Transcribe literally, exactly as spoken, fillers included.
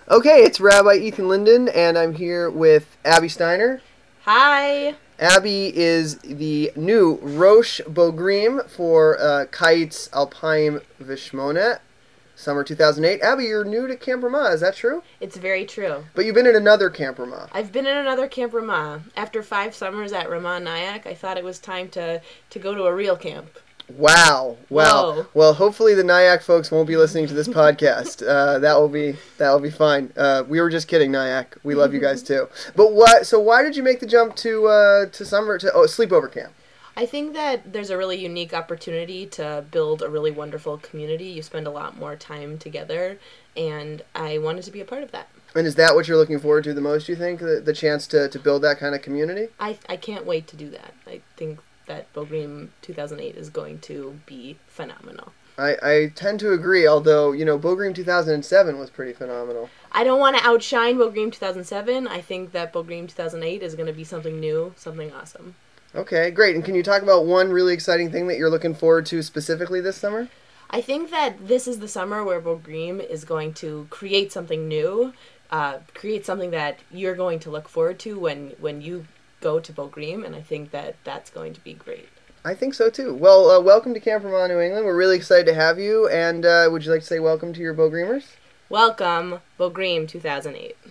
Okay, it's Rabbi Ethan Linden, and I'm here with Abby Steiner. Hi. Abby is the new Roche Bogrim for uh, Kites Alpine Vishmonet, summer two thousand eight. Abby, you're new to Camp Ramah, is that true? It's very true. But you've been in another Camp Ramah. I've been in another Camp Ramah. After five summers at Ramah Nyack, I thought it was time to, to go to a real camp. Wow. Well, Whoa. well. Hopefully the Nyack folks won't be listening to this podcast. Uh, that will be that will be fine. Uh, we were just kidding, Nyack. We love you guys too. But what? So why did you make the jump to uh, to summer to oh, sleepover camp? I think that there's a really unique opportunity to build a really wonderful community. You spend a lot more time together, and I wanted to be a part of that. And is that what you're looking forward to the most? You think the, the chance to, to build that kind of community? I, I can't wait to do that. I think that Bogrim two thousand eight is going to be phenomenal. I, I tend to agree, although, you know, Bogrim two thousand seven was pretty phenomenal. I don't want to outshine Bogrim two thousand seven. I think that Bogrim two thousand eight is going to be something new, something awesome. Okay, great. And can you talk about one really exciting thing that you're looking forward to specifically this summer? I think that this is the summer where Bogrim is going to create something new, uh, create something that you're going to look forward to when, when you go to Bogrim, and I think that that's going to be great. I think so too. Well, uh, welcome to Camp Vermont, New England. We're really excited to have you. And uh, would you like to say welcome to your Bogrimers? Welcome, Bogrim two thousand eight.